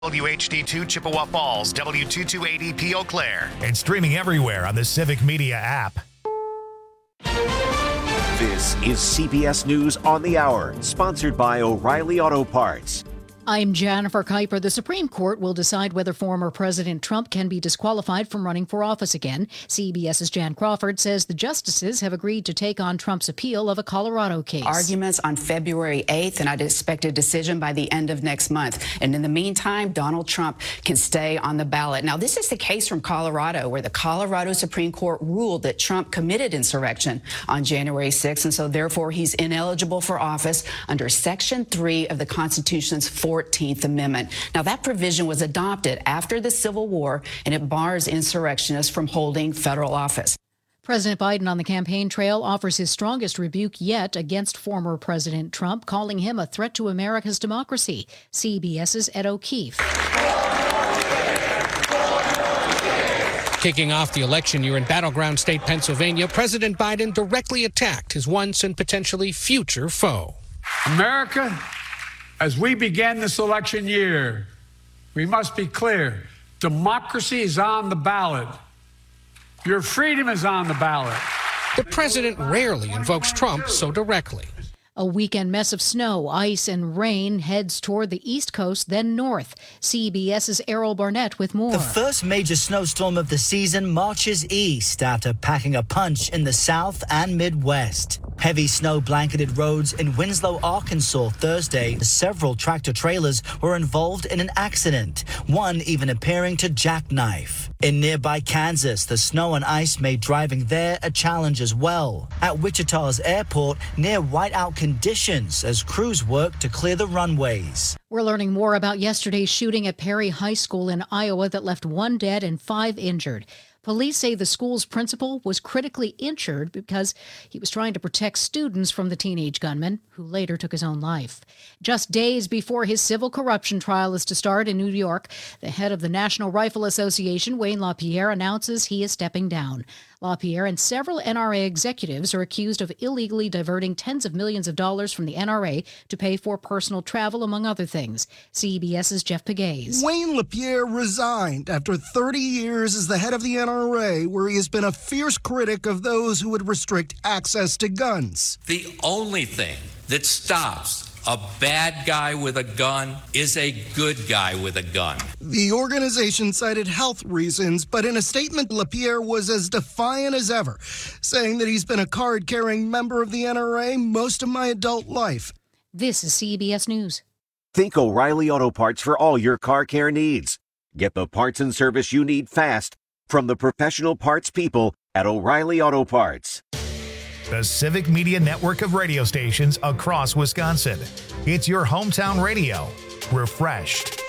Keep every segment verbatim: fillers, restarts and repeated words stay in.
W H D two Chippewa Falls, W two twenty-eight Eau Claire, and streaming everywhere on the Civic Media app. This is C B S News on the Hour, sponsored by O'Reilly Auto Parts. I'm Jennifer Kuiper. The Supreme Court will decide whether former President Trump can be disqualified from running for office again. CBS's Jan Crawford says the justices have agreed to take on Trump's appeal of a Colorado case. Arguments on February eighth, and I'd expect a decision by the end of next month. And in the meantime, Donald Trump can stay on the ballot. Now, this is the case from Colorado, where the Colorado Supreme Court ruled that Trump committed insurrection on January sixth, and so therefore he's ineligible for office under Section three of the Constitution's fourteenth Amendment. Now, that provision was adopted after the Civil War, and it bars insurrectionists from holding federal office. President Biden on the campaign trail offers his strongest rebuke yet against former President Trump, calling him a threat to America's democracy. CBS's Ed O'Keefe. Kicking off the election year in battleground state Pennsylvania, President Biden directly attacked his once and potentially future foe. America, as we begin this election year, we must be clear. Democracy is on the ballot. Your freedom is on the ballot. The president rarely invokes Trump so directly. A weekend mess of snow, ice, and rain heads toward the East Coast, then north. CBS's Errol Barnett with more. The first major snowstorm of the season marches east after packing a punch in the South and Midwest. Heavy snow blanketed roads in Winslow, Arkansas Thursday. Several tractor trailers were involved in an accident, one even appearing to jackknife. In nearby Kansas, the snow and ice made driving there a challenge as well. At Wichita's airport, near whiteout conditions as crews work to clear the runways. We're learning more about yesterday's shooting at Perry High School in Iowa that left one dead and five injured. Police say the school's principal was critically injured because he was trying to protect students from the teenage gunman, who later took his own life. Just days before his civil corruption trial is to start in New York, the head of the National Rifle Association, Wayne LaPierre, announces he is stepping down. LaPierre and several N R A executives are accused of illegally diverting tens of millions of dollars from the N R A to pay for personal travel, among other things. CBS's Jeff Pegues. Wayne LaPierre resigned after thirty years as the head of the N R A, where he has been a fierce critic of those who would restrict access to guns. The only thing that stops a bad guy with a gun is a good guy with a gun. The organization cited health reasons, but in a statement, LaPierre was as defiant as ever, saying that he's been a card-carrying member of the N R A most of my adult life. This is C B S News. Think O'Reilly Auto Parts for all your car care needs. Get the parts and service you need fast from the professional parts people at O'Reilly Auto Parts. The Civic Media network of radio stations across Wisconsin. It's your hometown radio. Refreshed.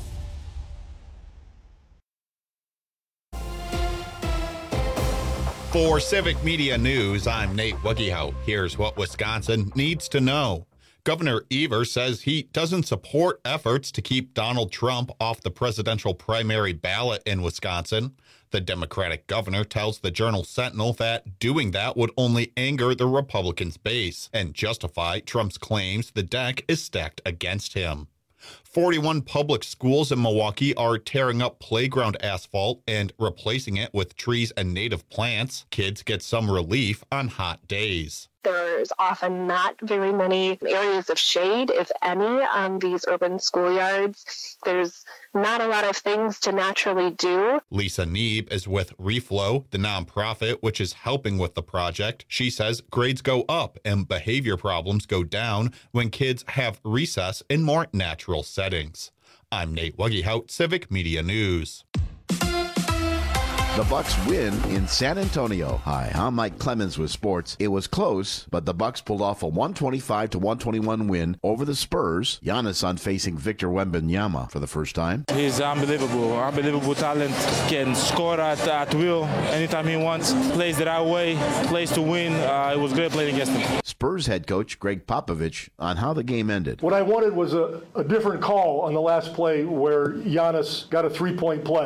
For Civic Media News, I'm Nate Wuggehout. Here's what Wisconsin needs to know. Governor Evers says he doesn't support efforts to keep Donald Trump off the presidential primary ballot in Wisconsin. The Democratic governor tells the Journal Sentinel that doing that would only anger the Republicans' base and justify Trump's claims the deck is stacked against him. forty-one public schools in Milwaukee are tearing up playground asphalt and replacing it with trees and native plants. Kids get some relief on hot days. There's often not very many areas of shade, if any, on these urban schoolyards. There's not a lot of things to naturally do. Lisa Neeb is with Reflow, the nonprofit which is helping with the project. She says grades go up and behavior problems go down when kids have recess in more natural settings. I'm Nate Wuggehout, Civic Media News. The Bucks win in San Antonio. Hi, I'm Mike Clemens with sports. It was close, but the Bucks pulled off a one twenty-five to one twenty-one win over the Spurs. Giannis on facing Victor Wembanyama for the first time. He's unbelievable, unbelievable talent. Can score at, at will anytime he wants. Plays the right way, plays to win. Uh, it was great playing against him. Spurs head coach Greg Popovich on how the game ended. What I wanted was a, a different call on the last play where Giannis got a three-point play.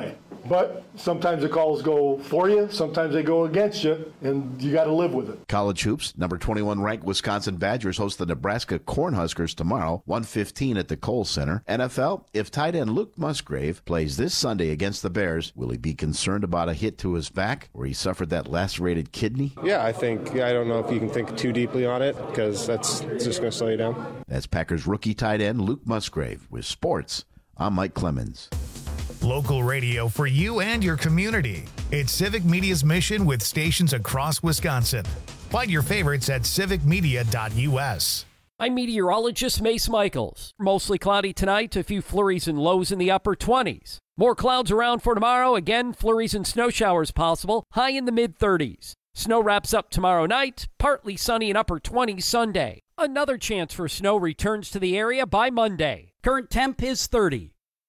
But sometimes the calls go for you, sometimes they go against you, and you got to live with it. College hoops, number twenty-one ranked Wisconsin Badgers host the Nebraska Cornhuskers tomorrow, one fifteen at the Kohl Center. N F L, if tight end Luke Musgrave plays this Sunday against the Bears, will he be concerned about a hit to his back where he suffered that lacerated kidney? Yeah, I think, I don't know if you can think too deeply on it because that's it's just going to slow you down. That's Packers rookie tight end Luke Musgrave. With sports, I'm Mike Clemens. Local radio for you and your community. It's Civic Media's mission with stations across Wisconsin. Find your favorites at civic media dot u s. I'm meteorologist Mace Michaels. Mostly cloudy tonight, a few flurries and lows in the upper twenties. More clouds around for tomorrow. Again, flurries and snow showers possible, high in the mid-thirties. Snow wraps up tomorrow night, partly sunny and upper twenties Sunday. Another chance for snow returns to the area by Monday. Current temp is thirty.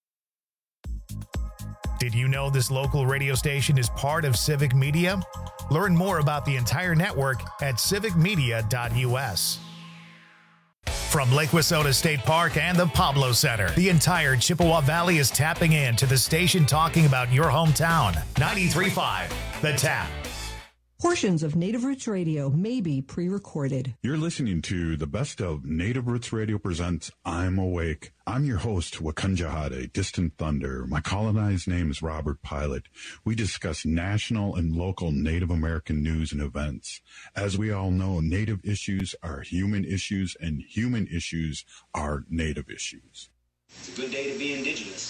Did you know this local radio station is part of Civic Media? Learn more about the entire network at civic media dot u s. From Lake Wissota State Park and the Pablo Center, the entire Chippewa Valley is tapping in to the station talking about your hometown. ninety-three point five, The Tap. Portions of Native Roots Radio may be pre-recorded. You're listening to the best of Native Roots Radio presents I'm Awake. I'm your host, Wakunjahade, Distant Thunder. My colonized name is Robert Pilot. We discuss national and local Native American news and events. As we all know, Native issues are human issues, and human issues are Native issues. It's a good day to be Indigenous.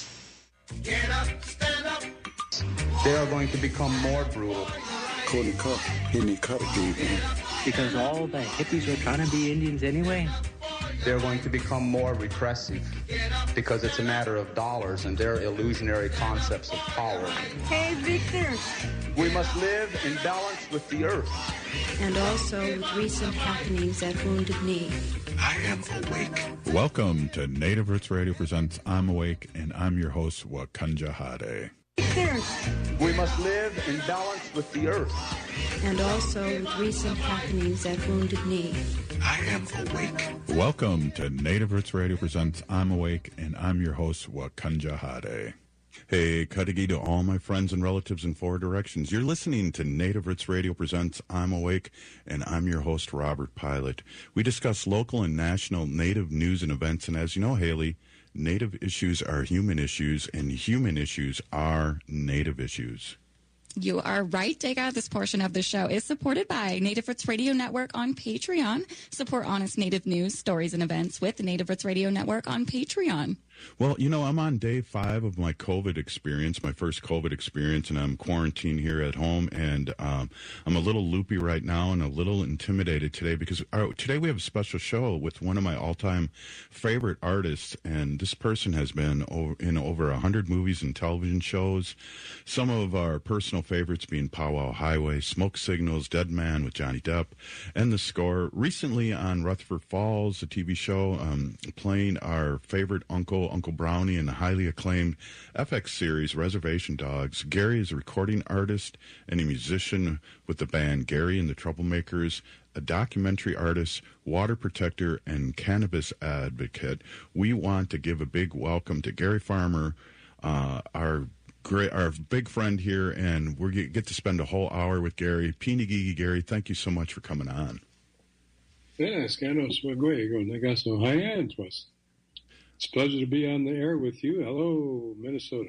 Get up, stand up. They are going to become more brutal. Cody Cup, Henry Cup gave him. Because all the hippies were trying to be Indians anyway. They're going to become more repressive because it's a matter of dollars and their illusionary concepts of power. Hey, Victor. We must live in balance with the earth. And also with recent happenings at Wounded Knee. I am awake. Welcome to Native Roots Radio presents I'm Awake, and I'm your host, Wakunjahade. Victor. We must live in balance with the earth. And also with recent happenings at Wounded Knee. I am awake. Welcome to Native Roots Radio presents I'm Awake, and I'm your host, Wakunjahade. Hey, Kadagi to all my friends and relatives in four directions. You're listening to Native Roots Radio presents I'm Awake, and I'm your host, Robert Pilot. We discuss local and national Native news and events, and as you know, Haley, Native issues are human issues, and human issues are Native issues. You are right, Dega. This portion of the show is supported by Native Roots Radio Network on Patreon. Support honest Native news, stories, and events with the Native Roots Radio Network on Patreon. Well, you know, I'm on day five of my COVID experience, my first COVID experience, and I'm quarantined here at home, and um, I'm a little loopy right now and a little intimidated today because our, today we have a special show with one of my all-time favorite artists, and this person has been over, in over one hundred movies and television shows, some of our personal favorites being Powwow Highway, Smoke Signals, Dead Man with Johnny Depp, and The Score. Recently on Rutherford Falls, a T V show, um, playing our favorite uncle, Uncle Brownie, in the highly acclaimed F X series Reservation Dogs. Gary is a recording artist and a musician with the band Gary and the Troublemakers, a documentary artist, water protector, and cannabis advocate. We want to give a big welcome to Gary Farmer, uh, our great, our big friend here, and we get to spend a whole hour with Gary. Pinigigi, Gary, thank you so much for coming on. Yes, que no swagwego, negaso high was. It's a pleasure to be on the air with you. Hello, Minnesota.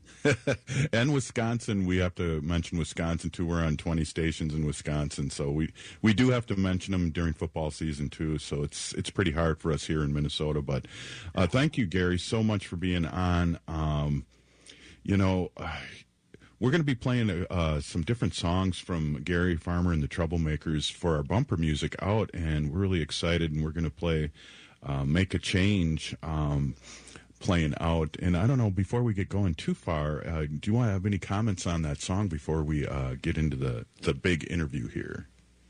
And Wisconsin. We have to mention Wisconsin, too. We're on twenty stations in Wisconsin, so we, we do have to mention them during football season, too. So it's it's pretty hard for us here in Minnesota. But uh, thank you, Gary, so much for being on. Um, you know, uh, we're going to be playing uh, some different songs from Gary Farmer and the Troublemakers for our bumper music out, and we're really excited, and we're going to play Uh, Make a Change um, playing out. And I don't know, before we get going too far, uh, do you want to have any comments on that song before we uh, get into the, the big interview here?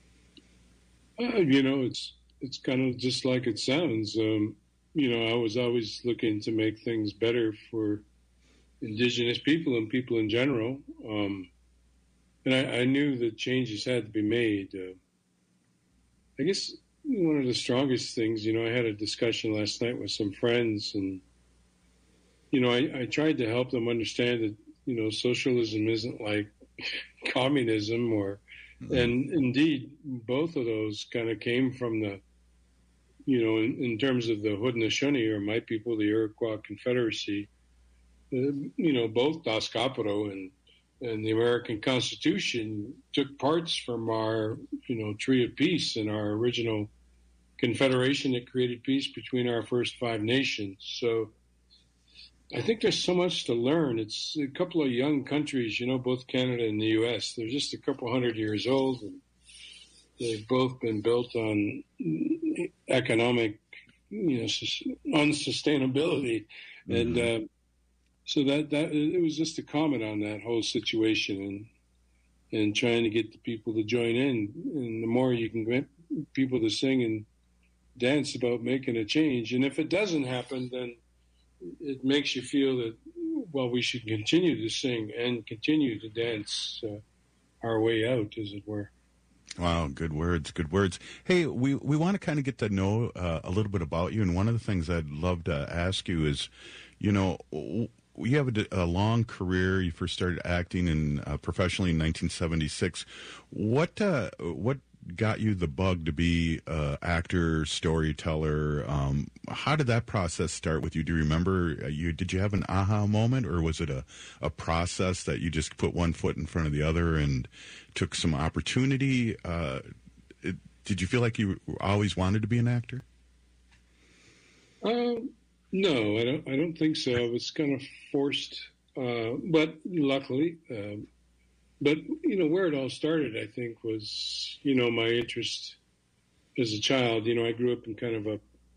Uh, you know, it's it's kind of just like it sounds. Um, you know, I was always looking to make things better for Indigenous people and people in general. Um, and I, I knew that changes had to be made. Uh, I guess one of the strongest things, you know, I had a discussion last night with some friends, and, you know, I, I tried to help them understand that you know, socialism isn't like communism or, mm-hmm. and indeed, both of those kind of came from the, you know, in, in terms of the Haudenosaunee, or my people, the Iroquois Confederacy, uh, you know, both Das Caporo and, and the American Constitution took parts from our, you know, Tree of Peace and our original confederation that created peace between our first five nations. So I think there's so much to learn. It's a couple of young countries, you know, both Canada and the U S. They're just a couple hundred years old, and they've both been built on economic, you know, unsustainability. Mm-hmm. And uh, so that, that it was just a comment on that whole situation, and and trying to get the people to join in. And the more you can get people to sing and dance about making a change. And if it doesn't happen, then it makes you feel that, well, we should continue to sing and continue to dance uh, our way out, as it were. Wow, good words, good words. Hey, we, we want to kind of get to know uh, a little bit about you, and one of the things I'd love to ask you is, you know, you have a, a long career. You first started acting in uh, professionally in nineteen seventy-six. What uh, what got you the bug to be uh, actor, storyteller? Um, how did that process start with you? Do you remember, uh, you did you have an aha moment, or was it a, a process that you just put one foot in front of the other and took some opportunity? Uh, it, did you feel like you always wanted to be an actor? Um, no, I don't. I don't think so. I was kind of forced, uh, but luckily. Um, But, you know, where it all started, I think, was, you know, my interest as a child. You know, I grew up in kind of a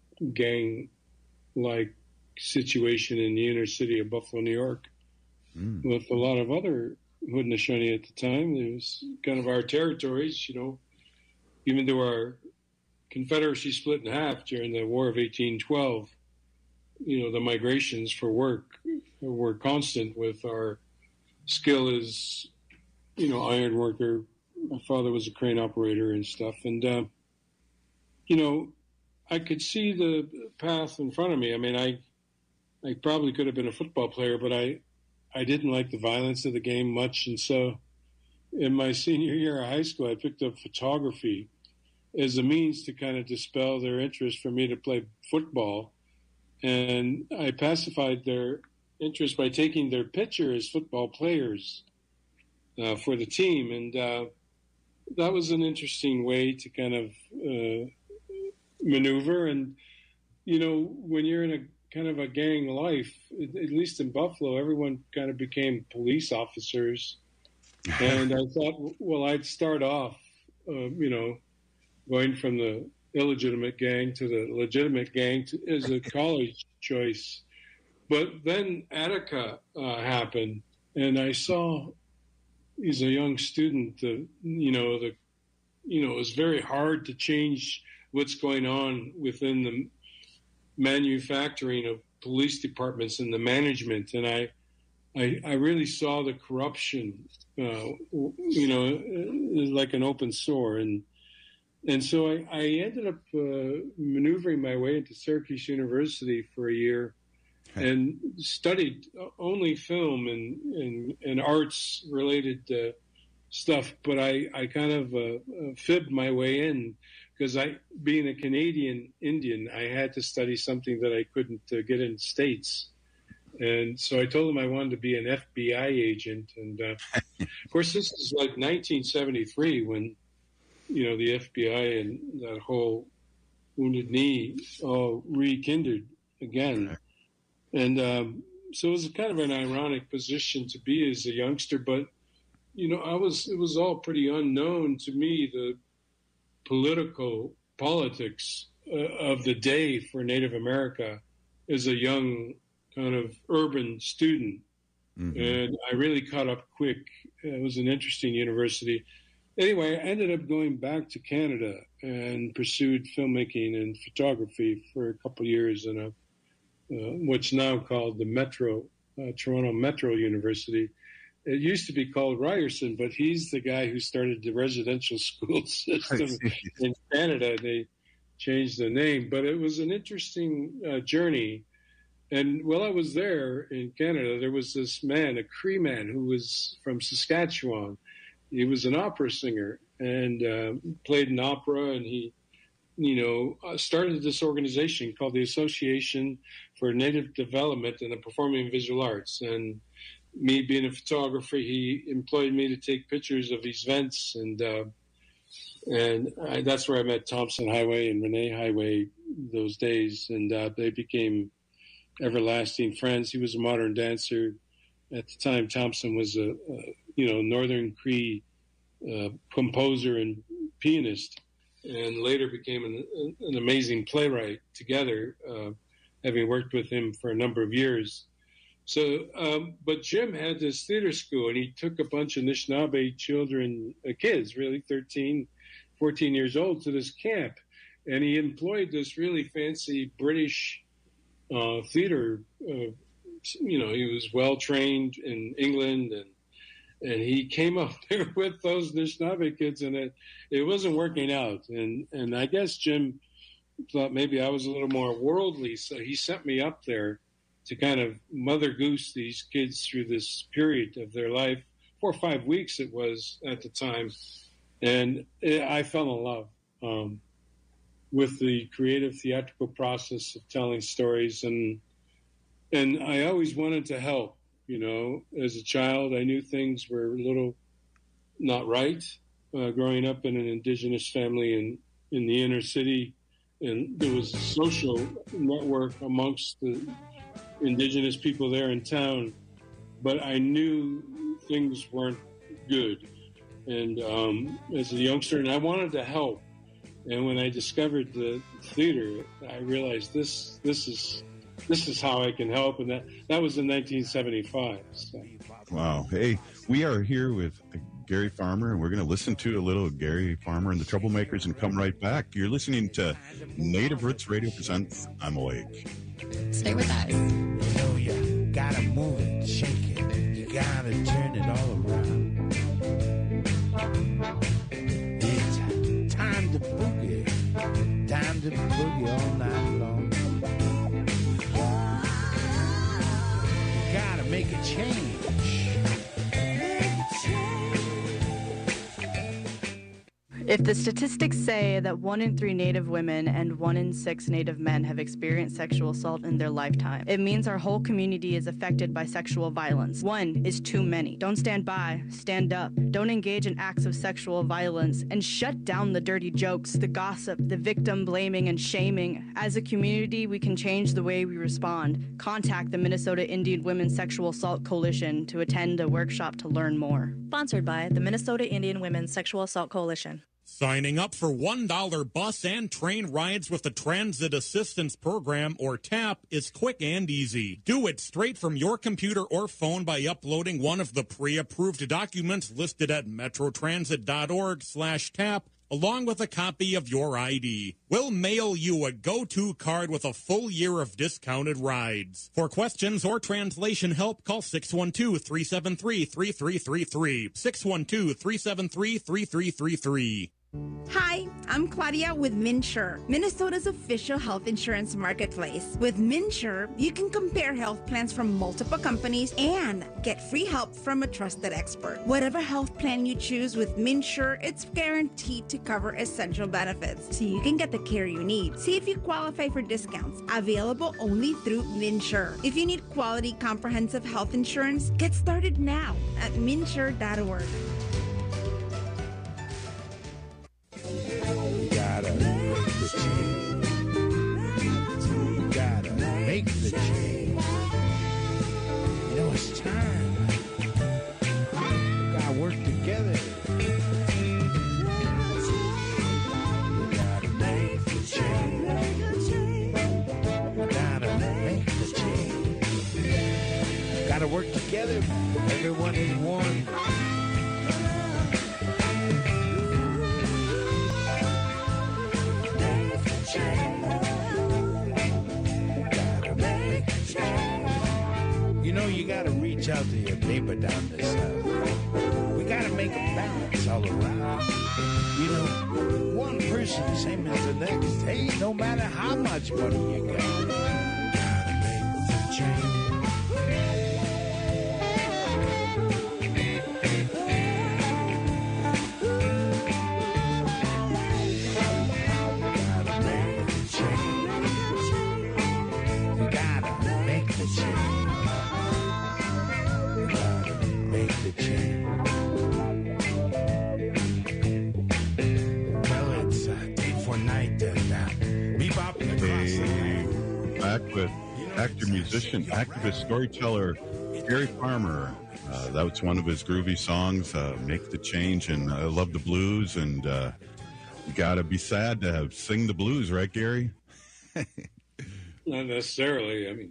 gang-like situation in the inner city of Buffalo, New York, mm. with a lot of other Haudenosaunee at the time. It was kind of our territories, you know, even though our Confederacy split in half during the War of eighteen twelve, you know, the migrations for work were constant with our skill as, you know, iron worker. My father was a crane operator and stuff. And, uh, you know, I could see the path in front of me. I mean, I I probably could have been a football player, but I, I didn't like the violence of the game much. And so in my senior year of high school, I picked up photography as a means to kind of dispel their interest for me to play football. And I pacified their interest by taking their picture as football players uh, for the team. And uh, that was an interesting way to kind of uh, maneuver. And, you know, when you're in a kind of a gang life, at least in Buffalo, everyone kind of became police officers. And I thought, well, I'd start off, uh, you know, going from the illegitimate gang to the legitimate gang to, as a college choice. But then Attica uh, happened, and I saw, as a young student, the, you know, the, you know, it was very hard to change what's going on within the manufacturing of police departments and the management. And I, I, I really saw the corruption, uh, you know, like an open sore. And, and so I, I ended up uh, maneuvering my way into Syracuse University for a year and studied only film and, and, and arts related uh, stuff. But I, I kind of uh, fibbed my way in because I, being a Canadian Indian, I had to study something that I couldn't uh, get in the States. And so I told them I wanted to be an F B I agent. And uh, of course, this is like nineteen seventy-three when, you know, the F B I and that whole Wounded Knee all rekindled again. And um, so it was kind of an ironic position to be as a youngster. But, you know, I was, it was all pretty unknown to me, the political politics uh, of the day for Native America as a young kind of urban student. Mm-hmm. And I really caught up quick. It was an interesting university. Anyway, I ended up going back to Canada and pursued filmmaking and photography for a couple of years in a, uh, what's now called the Metro, uh, Toronto Metro University. It used to be called Ryerson, but he's the guy who started the residential school system in Canada. They changed the name, but it was an interesting uh, journey. And while I was there in Canada, there was this man, a Cree man, who was from Saskatchewan. He was an opera singer and uh, played in opera, and he, you know, started this organization called the Association for Native Development in the Performing and Visual Arts. And me being a photographer, he employed me to take pictures of these events, and uh, and I, that's where I met Thompson Highway and Renee Highway those days, and uh, they became everlasting friends. He was a modern dancer. At the time, Thompson was a, a you know, Northern Cree uh, composer and pianist, and later became an, an amazing playwright together, uh, having worked with him for a number of years. So, um, but Jim had this theater school, and he took a bunch of Anishinaabe children, uh, kids, really thirteen, fourteen years old, to this camp. And he employed this really fancy British uh, theater. Uh, you know, he was well trained in England, and and he came up there with those Anishinaabe kids, and it it wasn't working out. And and I guess Jim thought maybe I was a little more worldly, so he sent me up there to kind of mother goose these kids through this period of their life. Four or five weeks it was at the time, and it, I fell in love um, with the creative theatrical process of telling stories, and and I always wanted to help. You know, as a child, I knew things were a little not right. Uh, growing up in an Indigenous family in in the inner city, and there was a social network amongst the Indigenous people there in town, but I knew things weren't good. And um, as a youngster, and I wanted to help. And when I discovered the theater, I realized this this is this is how I can help. And that, that was in nineteen seventy-five. So. Wow. Hey, we are here with Gary Farmer, and we're going to listen to a little Gary Farmer and the Troublemakers and come right back. You're listening to Native Roots Radio Presents I'm Awake. Stay with us. You know you gotta move it, shake it. You gotta turn it all around. It's time to boogie. Time to boogie all night long. You gotta make a change. If the statistics say that one in three Native women and one in six Native men have experienced sexual assault in their lifetime, it means our whole community is affected by sexual violence. One is too many. Don't stand by, stand up. Don't engage in acts of sexual violence, and shut down the dirty jokes, the gossip, the victim blaming and shaming. As a community, we can change the way we respond. Contact the Minnesota Indian Women's Sexual Assault Coalition to attend a workshop to learn more. Sponsored by the Minnesota Indian Women's Sexual Assault Coalition. Signing up for one dollar bus and train rides with the Transit Assistance Program, or TAP, is quick and easy. Do it straight from your computer or phone by uploading one of the pre-approved documents listed at metrotransit.org slash tap, along with a copy of your I D. We'll mail you a go-to card with a full year of discounted rides. For questions or translation help, call six one two, three seven three, three three three three, six one two, three seven three, three three three three. Hi, I'm Claudia with MinSure, Minnesota's official health insurance marketplace. With MinSure, you can compare health plans from multiple companies and get free help from a trusted expert. Whatever health plan you choose with MinSure, it's guaranteed to cover essential benefits, so you can get the care you need. See if you qualify for discounts, available only through MinSure. If you need quality, comprehensive health insurance, get started now at minsure dot org. You gotta make the change. You gotta make the change. You know, it's time. We gotta work together. You gotta make the change. You gotta make the change. Gotta work together. Everyone is one. You know, you gotta reach out to your neighbor down the south. We gotta make a balance all around. You know, one person same as the next. Hey, no matter how much money you got, gotta make the With actor, musician, activist, storyteller Gary Farmer. Uh, that was one of his groovy songs, uh, Make the Change, and I love the blues, and uh, you gotta be sad to have sing the blues, right, Gary? Not necessarily. I mean,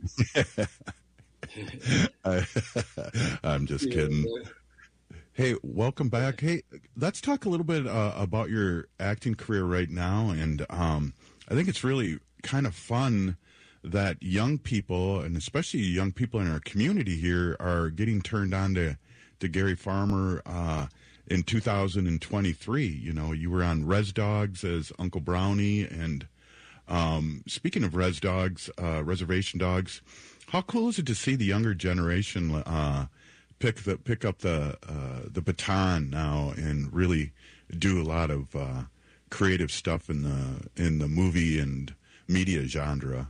I, I'm just kidding. Hey, welcome back. Hey, let's talk a little bit uh, about your acting career right now, and um, I think it's really kind of fun that young people, and especially young people in our community here, are getting turned on to, to Gary Farmer uh, in two thousand twenty-three. You know, you were on Res Dogs as Uncle Brownie, and um, speaking of Res Dogs, uh, Reservation Dogs, how cool is it to see the younger generation uh, pick the pick up the uh, the baton now and really do a lot of uh, creative stuff in the in the movie and media genre?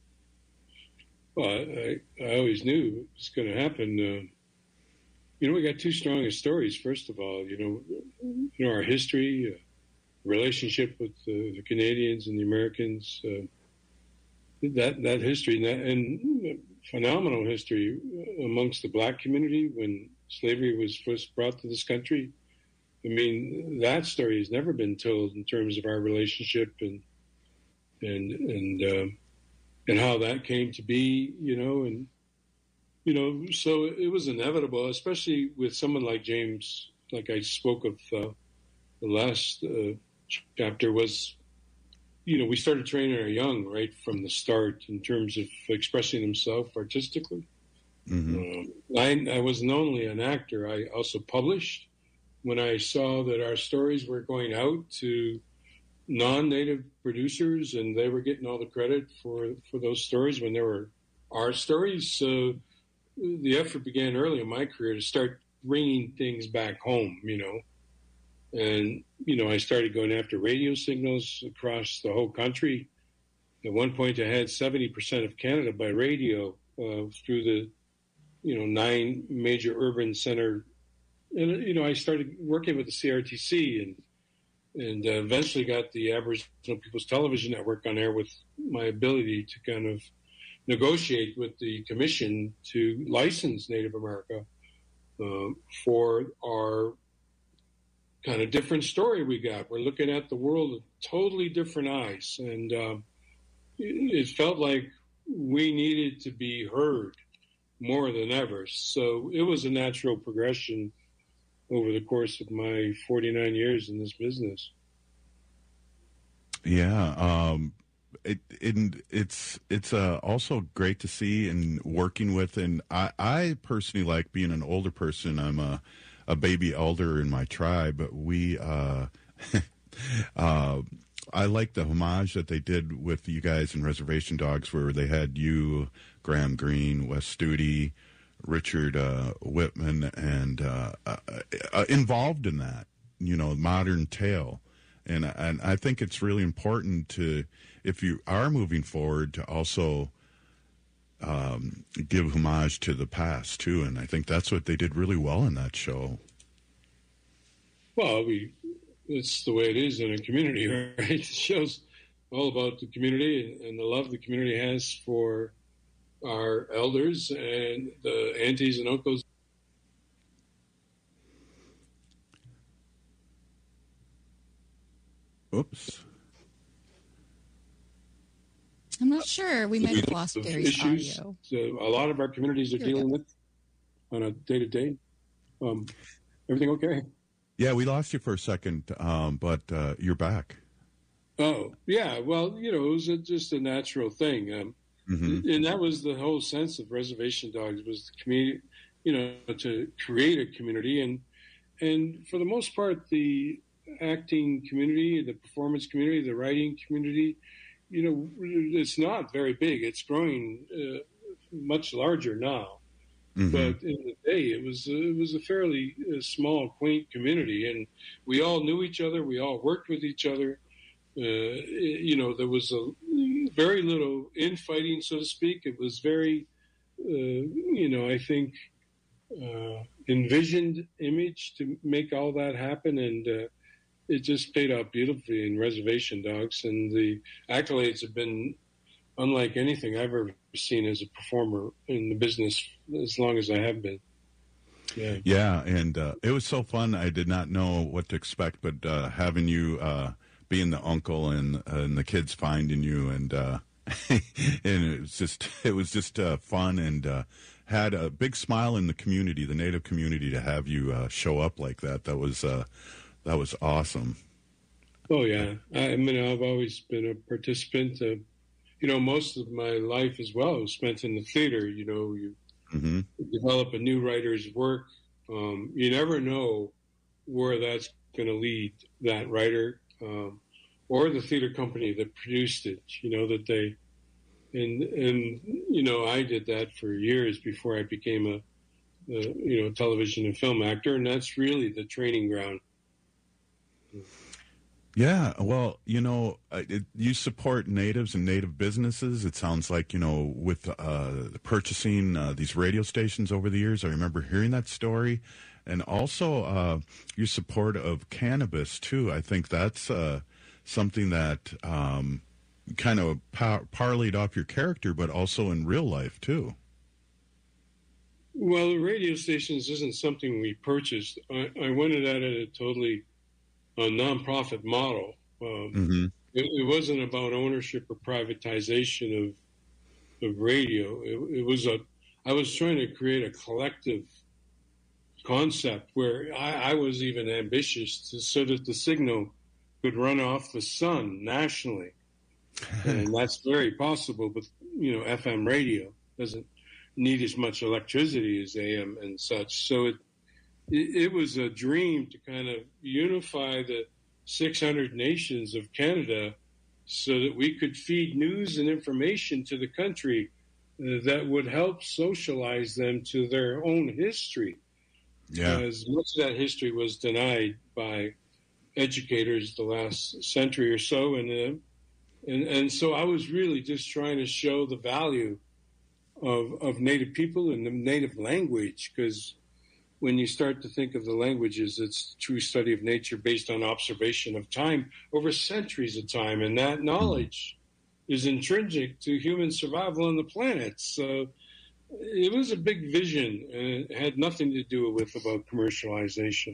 Well, I, I always knew it was going to happen. Uh, you know, we got two strongest stories. First of all, you know, you know our history, uh, relationship with uh, the Canadians and the Americans. Uh, that that history and, that, and phenomenal history amongst the black community when slavery was first brought to this country. I mean, that story has never been told in terms of our relationship and and and. Uh, and how that came to be, you know, and, you know, so it was inevitable, especially with someone like James, like I spoke of uh, the last uh, chapter was, you know, we started training our young right from the start in terms of expressing themselves artistically. Mm-hmm. Uh, I, I wasn't only an actor, I also published. When I saw that our stories were going out to non-native producers and they were getting all the credit for for those stories when they were our stories, so the effort began early in my career to start bringing things back home, you know. And you know, I started going after radio signals across the whole country. At one point I had seventy percent of Canada by radio uh, through the you know nine major urban center, and you know I started working with the C R T C and and uh, eventually got the Aboriginal People's Television Network on air with my ability to kind of negotiate with the commission to license Native America uh, for our kind of different story we got. We're looking at the world with totally different eyes, and uh, it, it felt like we needed to be heard more than ever. So it was a natural progression over the course of my forty-nine years in this business. Yeah, um, it, it it's it's uh, also great to see and working with, and I, I personally like being an older person. I'm a, a baby elder in my tribe, but we uh, uh, I like the homage that they did with you guys in Reservation Dogs, where they had you, Graham Greene, Wes Studi, Richard uh, Whitman, and uh, uh, uh, involved in that, you know, modern tale. And, and I think it's really important to, if you are moving forward, to also um, give homage to the past, too. And I think that's what they did really well in that show. Well, we, it's the way it is in a community, right? It shows all about the community and, and the love the community has for our elders and the aunties and uncles. Oops. I'm not sure. We might have lost Gary's issues audio. So a lot of our communities are Here dealing with on a day-to-day. Um, everything okay? Yeah, we lost you for a second, um, but uh, you're back. Oh, yeah. Well, you know, it was a, just a natural thing. Um, Mm-hmm. And that was the whole sense of Reservation Dogs, was the community, you know, to create a community. And and for the most part, the acting community, the performance community, the writing community, you know, it's not very big. It's growing uh, much larger now. Mm-hmm. But in the day, it was it was a fairly uh, small, quaint community, and we all knew each other. We all worked with each other. Uh, you know, there was a very little infighting, so to speak. It was very, uh, you know, I think uh, envisioned image to make all that happen, and uh, it just played out beautifully in Reservation Dogs, and the accolades have been unlike anything I've ever seen as a performer in the business as long as I have been. Yeah, yeah, and uh, it was so fun. I did not know what to expect, but uh, having you uh, being the uncle and uh, and the kids finding you, and uh, and it was just it was just uh, fun, and uh, had a big smile in the community, the Native community, to have you uh, show up like that. That was uh, that was awesome. Oh yeah, I, I mean I've always been a participant. Uh, You know, most of my life as well was spent in the theater. You know, you mm-hmm. develop a new writer's work. Um, you never know where that's going to lead that writer um, or the theater company that produced it. You know, that they, and, and you know, I did that for years before I became a, a, you know, television and film actor. And that's really the training ground. Yeah, well, you know, it, you support natives and native businesses. It sounds like, you know, with uh, purchasing uh, these radio stations over the years. I remember hearing that story. And also uh, your support of cannabis, too. I think that's uh, something that um, kind of par- parlayed off your character, but also in real life, too. Well, the radio stations isn't something we purchased. I, I went at it a totally a nonprofit model. Um, mm-hmm. it, it wasn't about ownership or privatization of of radio. It, it was a. I was trying to create a collective concept where I, I was even ambitious to, so that the signal could run off the sun nationally, and that's very possible. But you know, F M radio doesn't need as much electricity as A M and such, so it. It was a dream to kind of unify the six hundred nations of Canada so that we could feed news and information to the country that would help socialize them to their own history. Yeah. As much of that history was denied by educators the last century or so. And, uh, and, and so I was really just trying to show the value of, of Native people and the Native language, because when you start to think of the languages, it's a true study of nature based on observation of time over centuries of time. And that knowledge is intrinsic to human survival on the planet. So it was a big vision, and it had nothing to do with about commercialization.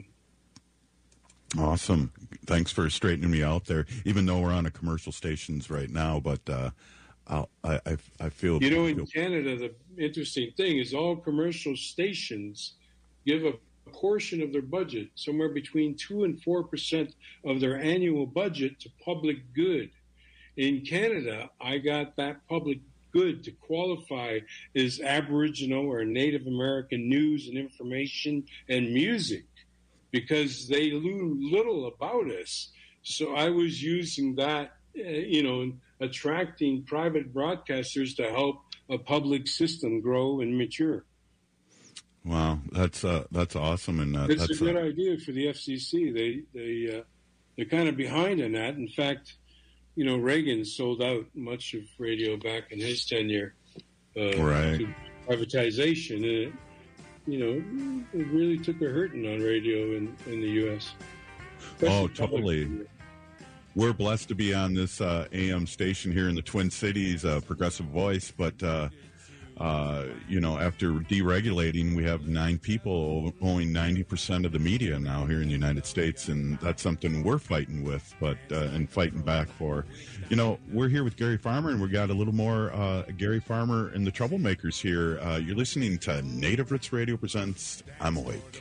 Awesome. Thanks for straightening me out there, even though we're on a commercial stations right now. But uh, I'll, I, I, I feel... You know, I in feel... Canada, the interesting thing is all commercial stations give a portion of their budget, somewhere between two and four percent of their annual budget, to public good. In Canada, I got that public good to qualify as Aboriginal or Native American news and information and music, because they knew little about us. So I was using that, uh, you know, attracting private broadcasters to help a public system grow and mature. Wow, that's uh, that's awesome, and uh, it's that's a good uh, idea for the F C C. They they uh, they're kind of behind in that. In fact, you know, Reagan sold out much of radio back in his tenure uh, right. to privatization, and it, you know, it really took a hurting on radio in, in the U S. Oh, totally. We're blessed to be on this uh, A M station here in the Twin Cities, uh, Progressive Voice, but. Uh, Uh, you know, after deregulating, we have nine people owning ninety percent of the media now here in the United States, and that's something we're fighting with, but uh, and fighting back for. You know, we're here with Gary Farmer, and we got a little more uh, Gary Farmer and the Troublemakers here. Uh, you're listening to Native Roots Radio presents I'm Awake.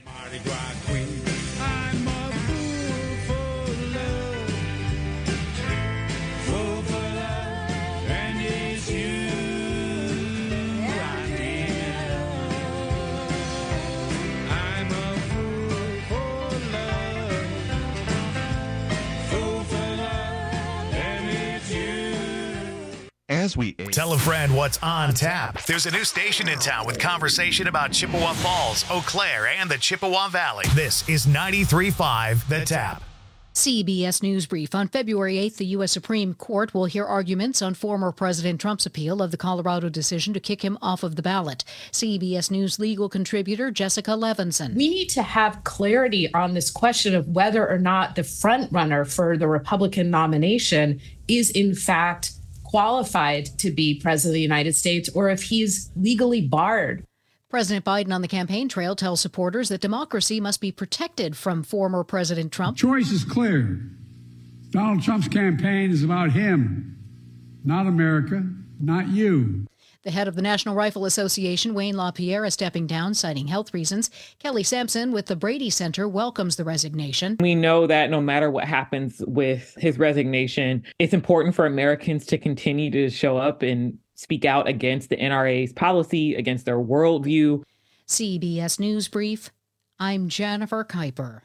as we age. Tell a friend what's on tap. There's a new station in town with conversation about Chippewa Falls, Eau Claire, and the Chippewa Valley. This is ninety-three point five The Tap. C B S News Brief. On February eighth, the U S Supreme Court will hear arguments on former President Trump's appeal of the Colorado decision to kick him off of the ballot. C B S News legal contributor Jessica Levinson. We need to have clarity on this question of whether or not the front runner for the Republican nomination is in fact qualified to be president of the United States, or if he's legally barred. President Biden on the campaign trail tells supporters that democracy must be protected from former President Trump. The choice is clear. Donald Trump's campaign is about him, not America, not you. The head of the National Rifle Association, Wayne LaPierre, is stepping down, citing health reasons. Kelly Sampson with the Brady Center welcomes the resignation. We know that no matter what happens with his resignation, it's important for Americans to continue to show up and speak out against the N R A's policy, against their worldview. C B S News Brief, I'm Jennifer Kuiper.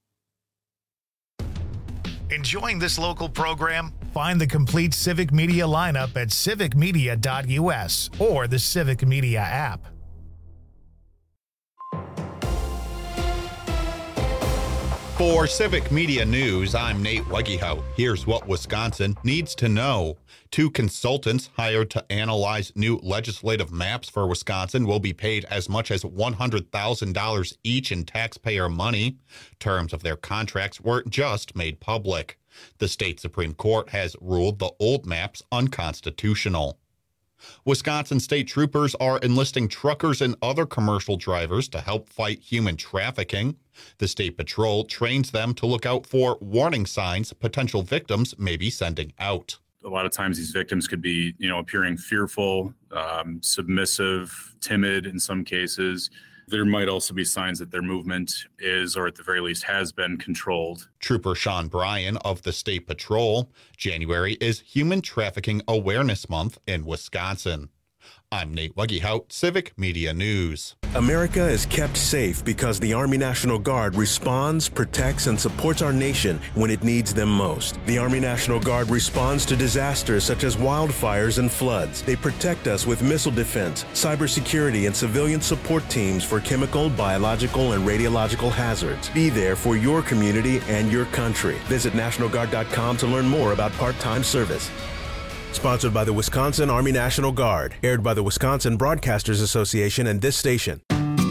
Enjoying this local program? Find the complete Civic Media lineup at civic media dot U S or the Civic Media app. For Civic Media News, I'm Nate Wegehout. Here's what Wisconsin needs to know. Two consultants hired to analyze new legislative maps for Wisconsin will be paid as much as one hundred thousand dollars each in taxpayer money. Terms of their contracts were just made public. The state Supreme Court has ruled the old maps unconstitutional. Wisconsin state troopers are enlisting truckers and other commercial drivers to help fight human trafficking. The State Patrol trains them to look out for warning signs potential victims may be sending out. A lot of times these victims could be, you know, appearing fearful, um, submissive, timid in some cases. There might also be signs that their movement is, or at the very least has been, controlled. Trooper Sean Bryan of the State Patrol. January is Human Trafficking Awareness Month in Wisconsin. I'm Nate Wegehout, Civic Media News. America is kept safe because the Army National Guard responds, protects, and supports our nation when it needs them most. The Army National Guard responds to disasters such as wildfires and floods. They protect us with missile defense, cybersecurity, and civilian support teams for chemical, biological, and radiological hazards. Be there for your community and your country. Visit National Guard dot com to learn more about part-time service. Sponsored by the Wisconsin Army National Guard. Aired by the Wisconsin Broadcasters Association and this station.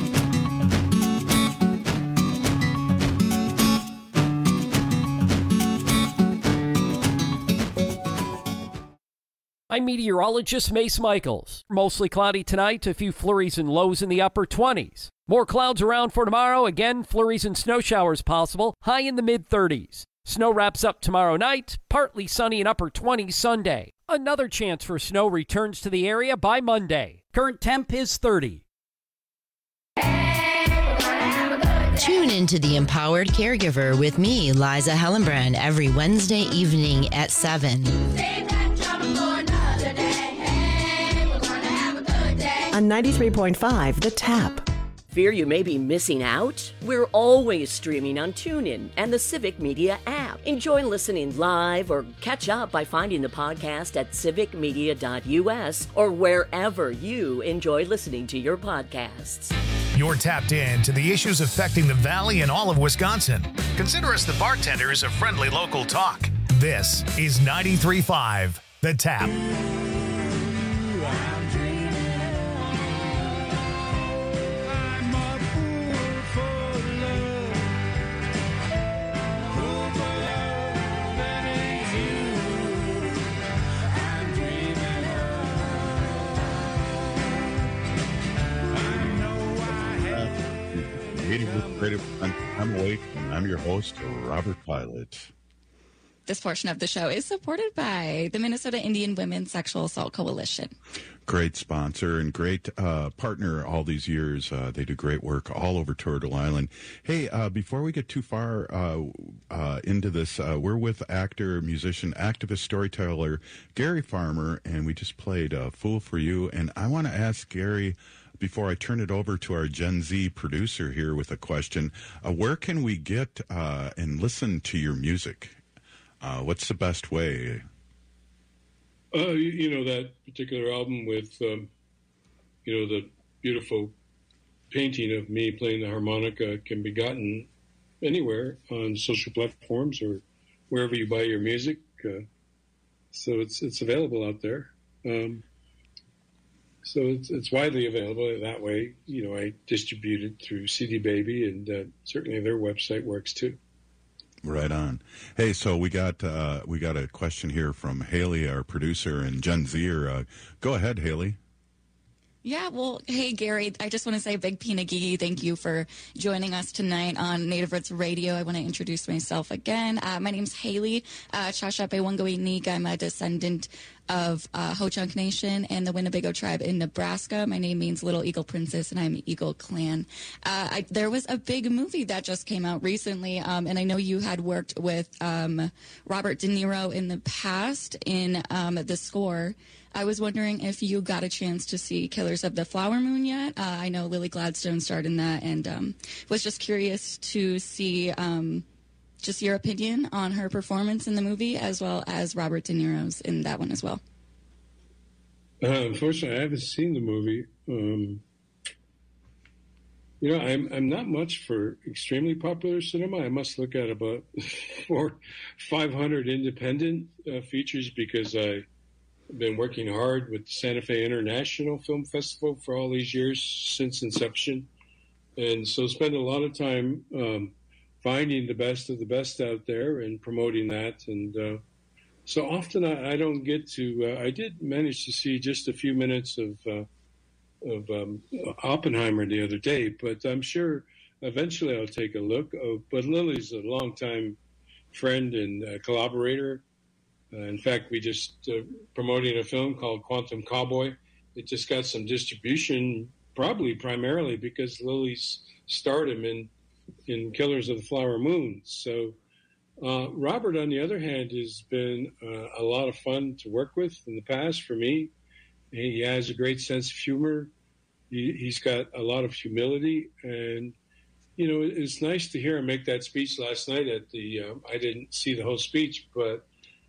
I'm meteorologist Mace Michaels. Mostly cloudy tonight, a few flurries and lows in the upper twenties. More clouds around for tomorrow. Again, flurries and snow showers possible, high in the mid thirties. Snow wraps up tomorrow night, partly sunny and upper twenties Sunday. Another chance for snow returns to the area by Monday. Current temp is thirty. Tune into The Empowered Caregiver with me, Liza Hellenbrand, every Wednesday evening at seven. On ninety-three point five, The Tap. Fear you may be missing out? We're always streaming on TuneIn and the Civic Media app. Enjoy listening live or catch up by finding the podcast at civic media dot U S or wherever you enjoy listening to your podcasts. You're tapped in to the issues affecting the Valley and all of Wisconsin. Consider us the bartenders of friendly local talk. This is ninety-three point five, The Tap. I'm awake, and I'm your host, Robert Pilot. This portion of the show is supported by the Minnesota Indian Women's Sexual Assault Coalition. Great sponsor and great uh, partner all these years. Uh, they do great work all over Turtle Island. Hey, uh, before we get too far uh, uh, into this, uh, we're with actor, musician, activist, storyteller Gary Farmer, and we just played uh, Fool for You. And I want to ask Gary, before I turn it over to our Gen Z producer here with a question, uh, where can we get uh, and listen to your music? Uh, what's the best way? Uh, you, you know, that particular album with, um, you know, the beautiful painting of me playing the harmonica can be gotten anywhere on social platforms or wherever you buy your music. Uh, so it's it's available out there. Um, so it's it's widely available that way. You know, I distribute it through C D Baby, and uh, certainly their website works too. Right on. Hey, so we got uh, we got a question here from Haley, our producer, and Jen Zier. Uh, go ahead, Haley. Yeah, well, hey, Gary, I just want to say a big pinagigi thank you for joining us tonight on Native Roots Radio. I want to introduce myself again. Uh, my name's Haley uh, Chashape Wangoinik. I'm a descendant of uh, Ho-Chunk Nation and the Winnebago tribe in Nebraska. My name means Little Eagle Princess, and I'm Eagle Clan. Uh, I, there was a big movie that just came out recently, um, and I know you had worked with um, Robert De Niro in the past in um, the score. I was wondering if you got a chance to see Killers of the Flower Moon yet. Uh, I know Lily Gladstone starred in that, and um, was just curious to see um, just your opinion on her performance in the movie, as well as Robert De Niro's in that one as well. Uh, unfortunately, I haven't seen the movie. Um, you know, I'm I'm not much for extremely popular cinema. I must look at about four, five hundred independent uh, features because I. I've been working hard with the Santa Fe International Film Festival for all these years since inception. And so spend a lot of time um, finding the best of the best out there and promoting that. And uh, so often I, I don't get to, uh, I did manage to see just a few minutes of, uh, of um, Oppenheimer the other day, but I'm sure eventually I'll take a look. Uh, but Lily's a longtime friend and uh, collaborator. Uh, in fact, we just uh, promoting a film called Quantum Cowboy. It just got some distribution, probably primarily because Lily's stardom in in Killers of the Flower Moon. So uh, Robert, on the other hand, has been uh, a lot of fun to work with in the past for me. He has a great sense of humor. He, he's got a lot of humility, and you know, it's nice to hear him make that speech last night at the. Uh, I didn't see the whole speech, but.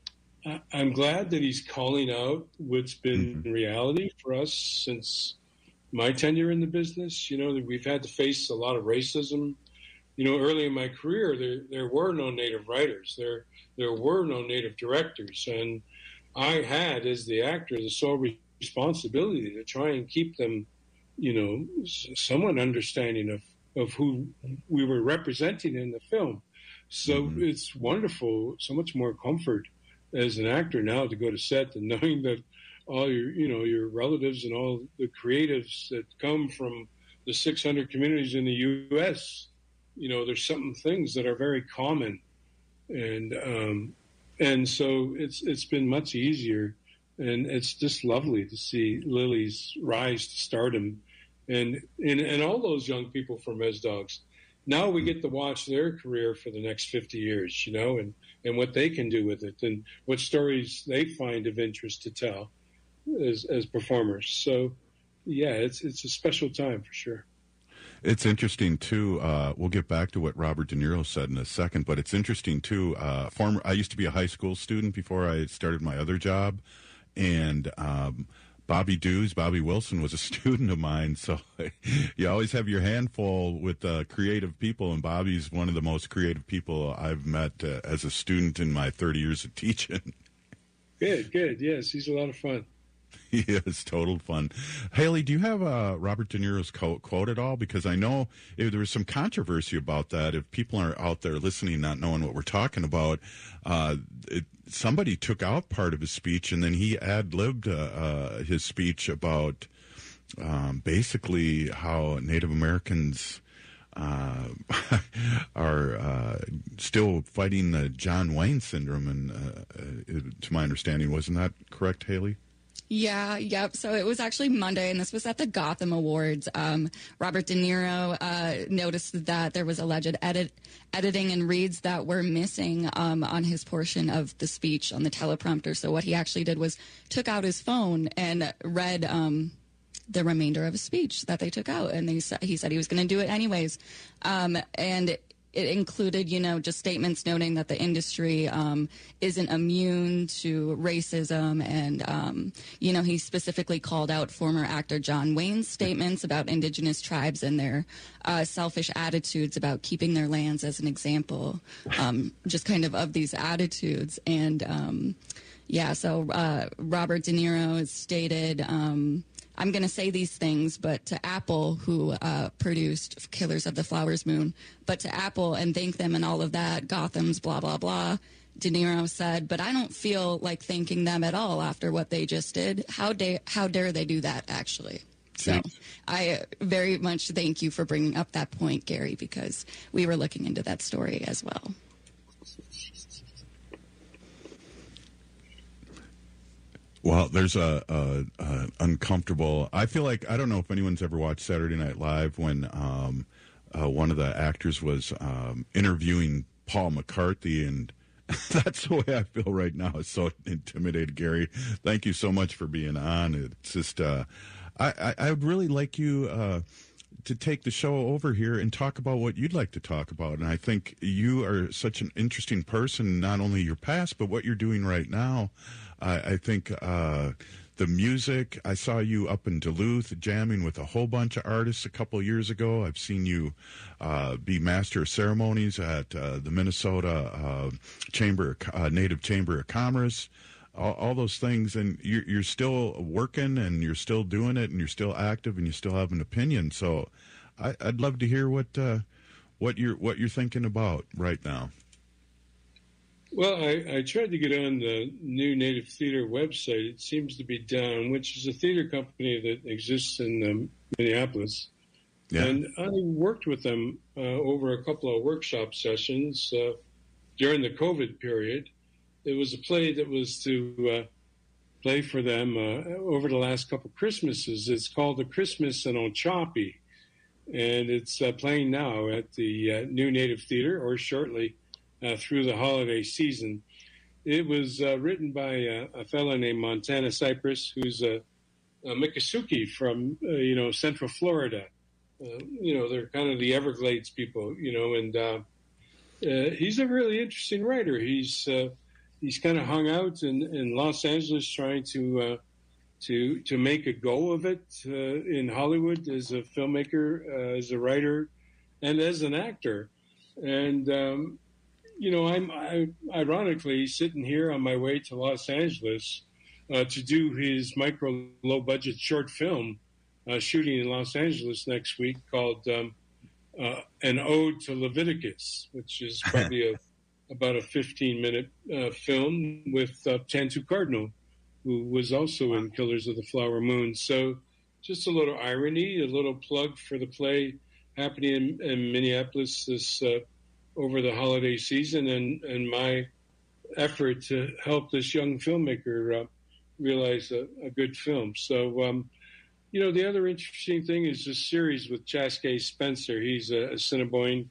I'm glad that he's calling out what's been mm-hmm. reality for us since my tenure in the business. You know, that we've had to face a lot of racism. You know, early in my career, there there were no Native writers. There there were no Native directors. And I had, as the actor, the sole responsibility to try and keep them, you know, somewhat understanding of, of who we were representing in the film. So mm-hmm. it's wonderful, so much more comfort as an actor now to go to set and knowing that all your, you know, your relatives and all the creatives that come from the six hundred communities in the U S, you know, there's some things that are very common. And, um, and so it's, it's been much easier, and it's just lovely to see Lily's rise to stardom and, and, and all those young people from Res Dogs. Now we get to watch their career for the next fifty years, you know, and, and what they can do with it and what stories they find of interest to tell as, as performers. So, yeah, it's it's a special time for sure. It's interesting, too. Uh, we'll get back to what Robert De Niro said in a second, but it's interesting, too. Uh, former, I used to be a high school student before I started my other job, and um, Bobby Dews, Bobby Wilson, was a student of mine, so you always have your handful with uh, creative people, and Bobby's one of the most creative people I've met uh, as a student in my thirty years of teaching. Good, good. Yes, he's a lot of fun. He is total fun. Haley, do you have uh, Robert De Niro's quote, quote at all? Because I know if there was some controversy about that. If people are out there listening, not knowing what we're talking about, uh, it, somebody took out part of his speech, and then he ad-libbed uh, uh, his speech about um, basically how Native Americans uh, are uh, still fighting the John Wayne syndrome. And uh, uh, to my understanding, wasn't that correct, Haley? Yeah, yep. So it was actually Monday, and this was at the Gotham Awards. Um, Robert De Niro uh, noticed that there was alleged edit, editing and reads that were missing um, on his portion of the speech on the teleprompter. So what he actually did was took out his phone and read um, the remainder of his speech that they took out, and they, he said he was going to do it anyways. Um, and it included, you know, just statements noting that the industry um, isn't immune to racism. And, um, you know, he specifically called out former actor John Wayne's statements about indigenous tribes and their uh, selfish attitudes about keeping their lands as an example, um, just kind of of these attitudes. And, um, yeah, so uh, Robert De Niro has stated, um, I'm going to say these things, but to Apple, who uh, produced Killers of the Flowers Moon, but to Apple and thank them and all of that, Gotham's blah, blah, blah. De Niro said, but I don't feel like thanking them at all after what they just did. How, da- how dare they do that, actually? So I very much thank you for bringing up that point, Gary, because we were looking into that story as well. Well, there's a, a, a uncomfortable. I feel like I don't know if anyone's ever watched Saturday Night Live when um, uh, one of the actors was um, interviewing Paul McCartney, and that's the way I feel right now. It's so intimidated, Gary. Thank you so much for being on. It's just uh, I, I I would really like you uh, to take the show over here and talk about what you'd like to talk about. And I think you are such an interesting person, not only your past but what you're doing right now. I, I think uh, the music, I saw you up in Duluth jamming with a whole bunch of artists a couple of years ago. I've seen you uh, be master of ceremonies at uh, the Minnesota uh, Chamber, uh, Native Chamber of Commerce, all, all those things. And you're, you're still working and you're still doing it and you're still active and you still have an opinion. So I, I'd love to hear what uh, what you're what you're thinking about right now. Well, I, I tried to get on the New Native Theater website. It seems to be down, which is a theater company that exists in um, Minneapolis. Yeah. And I worked with them uh, over a couple of workshop sessions uh, during the COVID period. It was a play that was to uh, play for them uh, over the last couple of Christmases. It's called The Christmas in Ochapi, and it's uh, playing now at the uh, New Native Theater, or shortly Uh, through the holiday season. It was uh, written by uh, a fellow named Montana Cypress, who's a, a Miccosukee from, uh, you know, Central Florida. Uh, you know, they're kind of the Everglades people, you know, and uh, uh, he's a really interesting writer. He's uh, he's kind of hung out in, in Los Angeles trying to uh, to to make a go of it uh, in Hollywood as a filmmaker, uh, as a writer, and as an actor. And um, You know, I'm I, ironically sitting here on my way to Los Angeles uh, to do his micro low budget short film uh, shooting in Los Angeles next week called um, uh, An Ode to Leviticus, which is probably a, about a fifteen minute uh, film with uh, Tantoo Cardinal, who was also in Killers of the Flower Moon. So just a little irony, a little plug for the play happening in, in Minneapolis this uh, over the holiday season, and, and my effort to help this young filmmaker uh, realize a, a good film. So, um, you know, the other interesting thing is this series with Chaskey Spencer. He's a, a Assiniboine,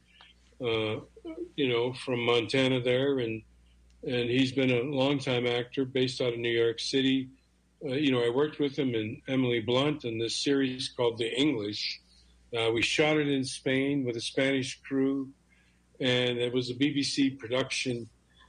uh, you know, from Montana there, and and he's been a longtime actor based out of New York City. Uh, you know, I worked with him and Emily Blunt in this series called The English. Uh, we shot it in Spain with a Spanish crew, and it was a B B C production.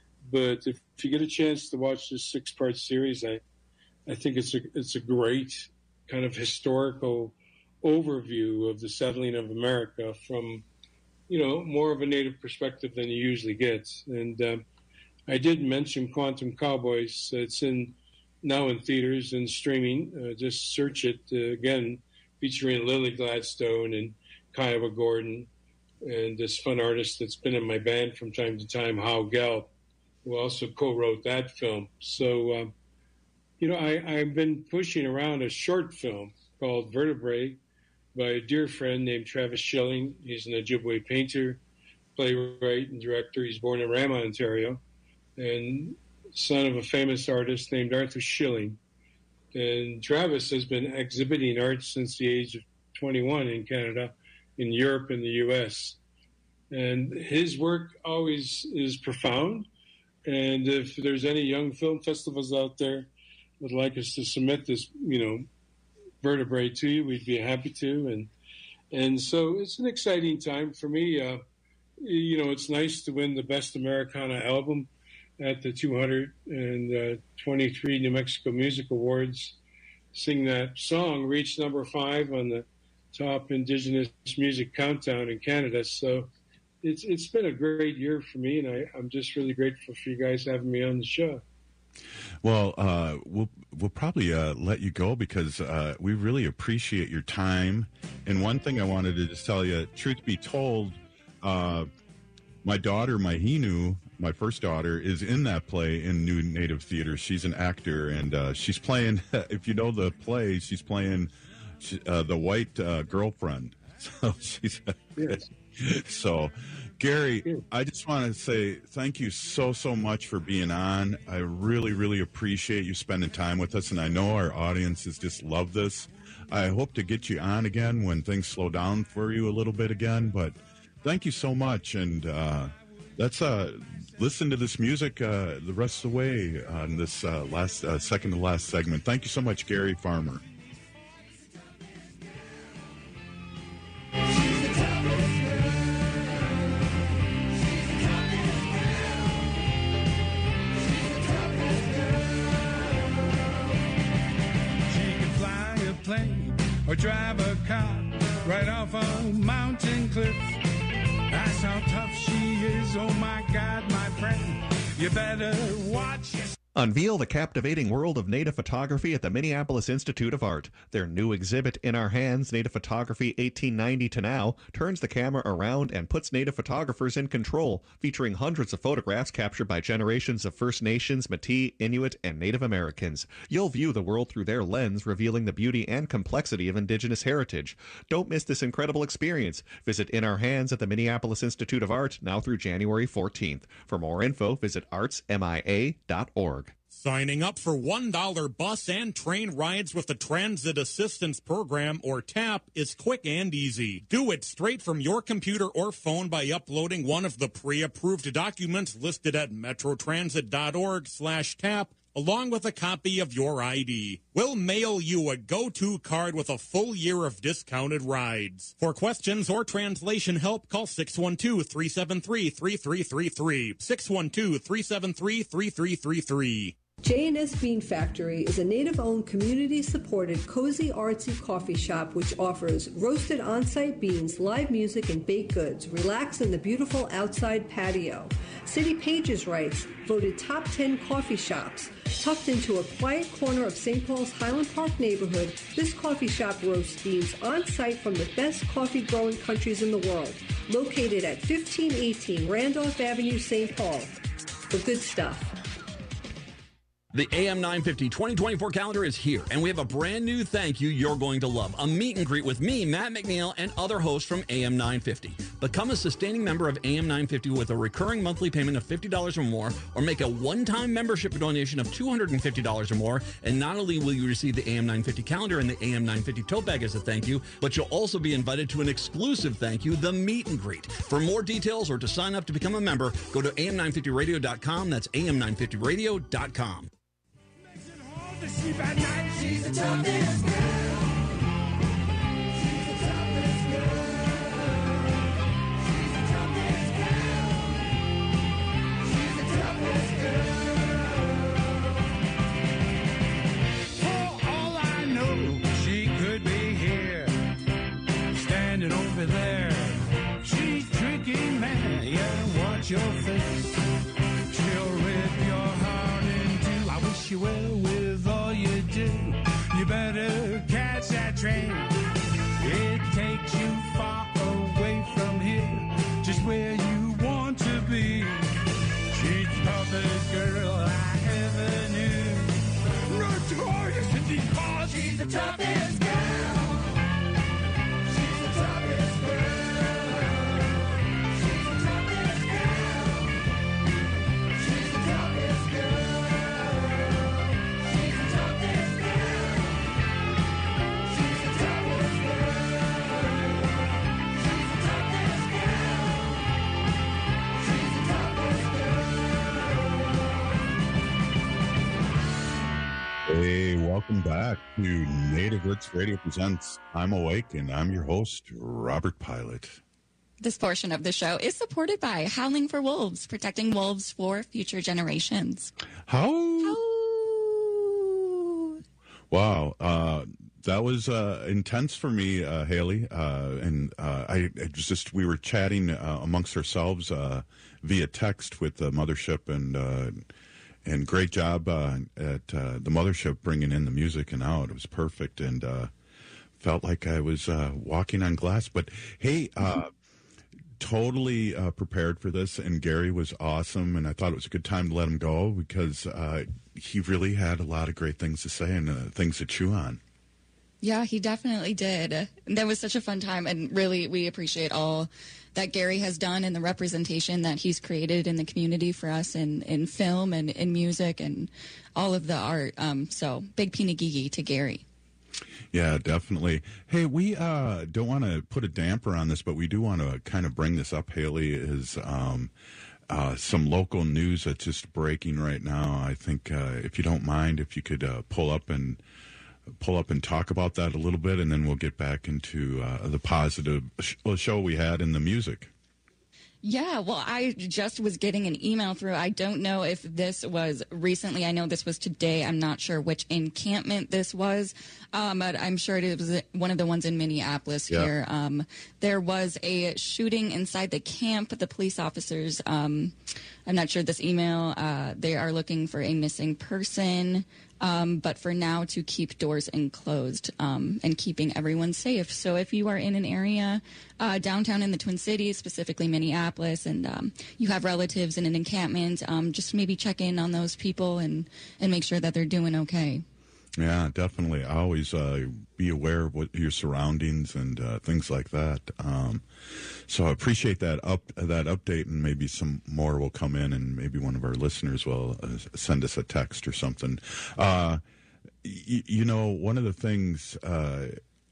But if, if you get a chance to watch this six-part series, I, I think it's a it's a great kind of historical overview of the settling of America from, you know, more of a Native perspective than you usually get. And um, I did mention Quantum Cowboys. It's in now in theaters and streaming. Uh, just search it uh, again, featuring Lily Gladstone and Kiowa Gordon, and this fun artist that's been in my band from time to time, Hal Gelb, who also co-wrote that film. So, um, you know, I, I've been pushing around a short film called Vertebrae by a dear friend named Travis Schilling. He's an Ojibwe painter, playwright, and director. He's born in Rama, Ontario, and son of a famous artist named Arthur Schilling. And Travis has been exhibiting art since the age of twenty-one in Canada, in Europe and the U S. And his work always is profound. And if there's any young film festivals out there would like us to submit this, you know, Vertebrae to you, we'd be happy to. And and so it's an exciting time for me. Uh, you know, it's nice to win the Best Americana Album at the two hundred twenty-three New Mexico Music Awards. Sing that song reached number five on the top Indigenous music countdown in Canada. So it's it's been a great year for me, and I, I'm just really grateful for you guys having me on the show. Well, uh, we'll we'll probably uh, let you go because uh, we really appreciate your time. And one thing I wanted to just tell you, truth be told, uh, my daughter, Mahinu, my first daughter, is in that play in New Native Theater. She's an actor, and uh, she's playing, if you know the play, she's playing uh, the white uh, girlfriend. So she's yes. So, Gary, I just want to say thank you so, so much for being on. I really, really appreciate you spending time with us, and I know our audiences just love this. I hope to get you on again when things slow down for you a little bit again, but thank you so much, and uh, let's uh, listen to this music uh, the rest of the way on this uh, last uh, second to last segment. Thank you so much, Gary Farmer. Or drive a car right off a mountain cliff. That's how tough she is. Oh my God, my friend, you better watch yourself. Unveil the captivating world of native photography at the Minneapolis Institute of Art. Their new exhibit, In Our Hands, Native Photography eighteen ninety to Now, turns the camera around and puts native photographers in control, featuring hundreds of photographs captured by generations of First Nations, Métis, Inuit, and Native Americans. You'll view the world through their lens, revealing the beauty and complexity of Indigenous heritage. Don't miss this incredible experience. Visit In Our Hands at the Minneapolis Institute of Art now through January fourteenth. For more info, visit arts m i a dot org. Signing up for one dollar bus and train rides with the Transit Assistance Program, or TAP, is quick and easy. Do it straight from your computer or phone by uploading one of the pre-approved documents listed at metrotransit.org slash tap, along with a copy of your I D. We'll mail you a go-to card with a full year of discounted rides. For questions or translation help, call six one two, three seven three, three three three three, six one two, three seven three, three three three three. J and S Bean Factory is a native-owned, community-supported, cozy, artsy coffee shop which offers roasted on-site beans, live music, and baked goods. Relax in the beautiful outside patio. City Pages writes, voted top ten coffee shops. Tucked into a quiet corner of Saint Paul's Highland Park neighborhood, this coffee shop roasts beans on-site from the best coffee-growing countries in the world. Located at fifteen eighteen Randolph Avenue, Saint Paul. The good stuff. The A M nine fifty twenty twenty-four calendar is here, and we have a brand new thank you you're going to love. A meet and greet with me, Matt McNeil, and other hosts from A M nine fifty. Become a sustaining member of A M nine fifty with a recurring monthly payment of fifty dollars or more, or make a one-time membership donation of two hundred fifty dollars or more, and not only will you receive the A M nine fifty calendar and the A M nine fifty tote bag as a thank you, but you'll also be invited to an exclusive thank you, the meet and greet. For more details or to sign up to become a member, go to A M nine fifty radio dot com. That's A M nine fifty radio dot com. Sleep at night. She's the toughest girl. She's the toughest girl. She's the toughest girl. She's the toughest girl. For all I know, she could be here, standing over there. She's tricky, man. Yeah, watch your face. She'll rip your heart in two. I wish you well with all you do. You better catch that train. It takes you far away from here, just where you want to be. She's the toughest girl I ever knew. Notorious in these bars. She's the toughest girl. She's the toughest girl. She's the toughest girl. She's the toughest girl. She's the toughest girl. She's the toughest girl. She's the toughest girl. She's the toughest girl. Hey, welcome back to Native Roots Radio Presents I'm Awake, and I'm your host, Robert Pilot. This portion of the show is supported by Howling for Wolves, protecting wolves for future generations. How? Wow. Uh, that was uh, intense for me, uh, Haley. Uh, and uh, I, I just, we were chatting uh, amongst ourselves uh, via text with the mothership, and uh, and great job uh, at uh, the mothership bringing in the music and out. It was perfect, and uh, felt like I was uh, walking on glass. But hey, uh, totally uh, prepared for this, and Gary was awesome, and I thought it was a good time to let him go because uh, he really had a lot of great things to say and uh, things to chew on. Yeah, he definitely did. That was such a fun time, and really we appreciate all that Gary has done and the representation that he's created in the community for us in, in film and in music and all of the art. Um, so big pinagigi to Gary. Yeah, definitely. Hey, we uh, don't want to put a damper on this, but we do want to kind of bring this up, Haley, is um, uh, some local news that's just breaking right now. I think uh, if you don't mind, if you could uh, pull up and pull up and talk about that a little bit, and then we'll get back into uh, the positive sh- show we had in the music. Yeah, well, I just was getting an email through. I don't know if this was recently. I know this was today. I'm not sure which encampment this was, um, but I'm sure it was one of the ones in Minneapolis Yeah. here. Um, there was a shooting inside the camp. The police officers, um, I'm not sure this email, uh, they are looking for a missing person. Um, but for now, to keep doors enclosed um, and keeping everyone safe. So if you are in an area uh, downtown in the Twin Cities, specifically Minneapolis, and um, you have relatives in an encampment, um, just maybe check in on those people and, and make sure that they're doing okay. Yeah, definitely. Always uh, be aware of what your surroundings and uh, things like that. Um, so I appreciate that up that update, and maybe some more will come in, and maybe one of our listeners will uh, send us a text or something. Uh, y- you know, one of the things uh,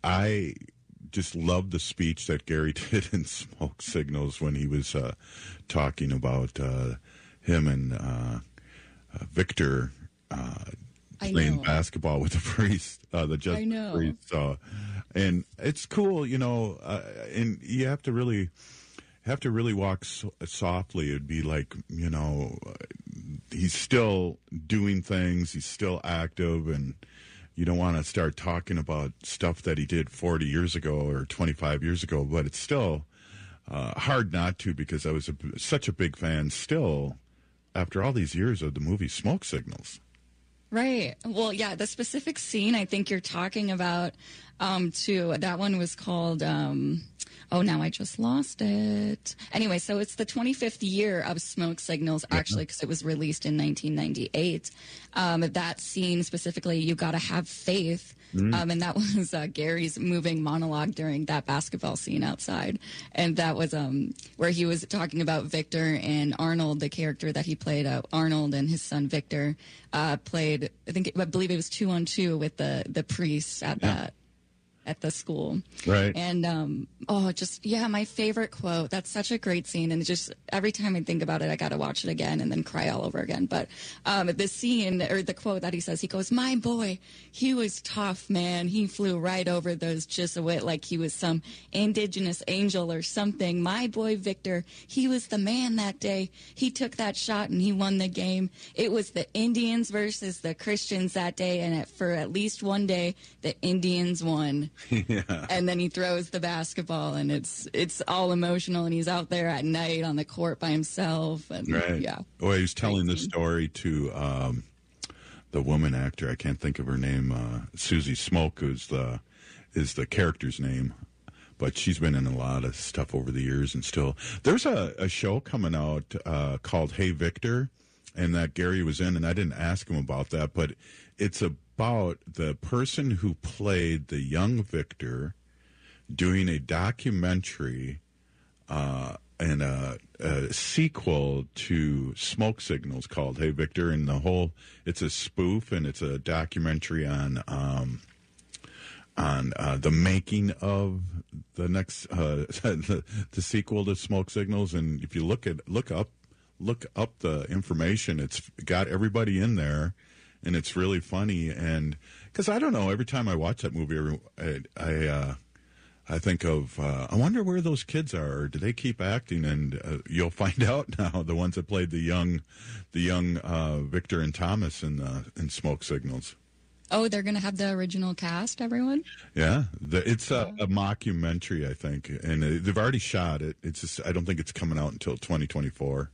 I just loved the speech that Gary did in Smoke Signals when he was uh, talking about uh, him and uh, uh, Victor. Uh, I playing know. basketball with the priest, uh, the just I know. priest. Uh, and it's cool, you know, uh, and you have to really have to really walk so- softly. It'd be like, you know, uh, he's still doing things. He's still active, and you don't want to start talking about stuff that he did forty years ago or twenty-five years ago, but it's still uh, hard not to, because I was a, such a big fan still after all these years of the movie Smoke Signals. Right. Well, yeah, the specific scene I think you're talking about, um, too, that one was called, um, oh, now I just lost it. Anyway, so it's the twenty-fifth year of Smoke Signals, actually, because it was released in nineteen ninety-eight. Um, that scene specifically, You Gotta Have Faith. Mm. Um, and that was uh, Gary's moving monologue during that basketball scene outside. And that was um, where he was talking about Victor and Arnold, the character that he played. Uh, Arnold and his son Victor uh, played, I think, I believe it was two on two with the, the priest at Yeah. that. At the school. Right. And, um, oh, just, yeah, my favorite quote. That's such a great scene. And it just, every time I think about it, I got to watch it again and then cry all over again. But um, the scene, or the quote that he says, he goes, "My boy, he was tough, man. He flew right over those Chisawit like he was some indigenous angel or something. My boy, Victor, he was the man that day. He took that shot and he won the game. It was the Indians versus the Christians that day. And it, for at least one day, the Indians won." Yeah. And then he throws the basketball, and it's it's all emotional, and he's out there at night on the court by himself. And Right. yeah. Well, he was telling the story to um, the woman actor. I can't think of her name. Uh, Susie Smoke is the is the character's name, but she's been in a lot of stuff over the years, and still. There's a, a show coming out uh, called Hey Victor, and that Gary was in, and I didn't ask him about that, but it's about the person who played the young Victor doing a documentary uh, and a, a sequel to Smoke Signals called Hey Victor, and the whole, it's a spoof, and it's a documentary on um, on uh, the making of the next uh, the, the sequel to Smoke Signals. And if you look at look up look up the information, it's got everybody in there, and it's really funny. And because I don't know, every time I watch that movie, I I, uh, I think of, uh, I wonder where those kids are. Or do they keep acting? And uh, you'll find out now. The ones that played the young, the young uh, Victor and Thomas in uh, in Smoke Signals. Oh, they're going to have the original cast, everyone? Yeah, the, it's a, a mockumentary, I think, and uh, they've already shot it. It's just, I don't think it's coming out until twenty twenty-four.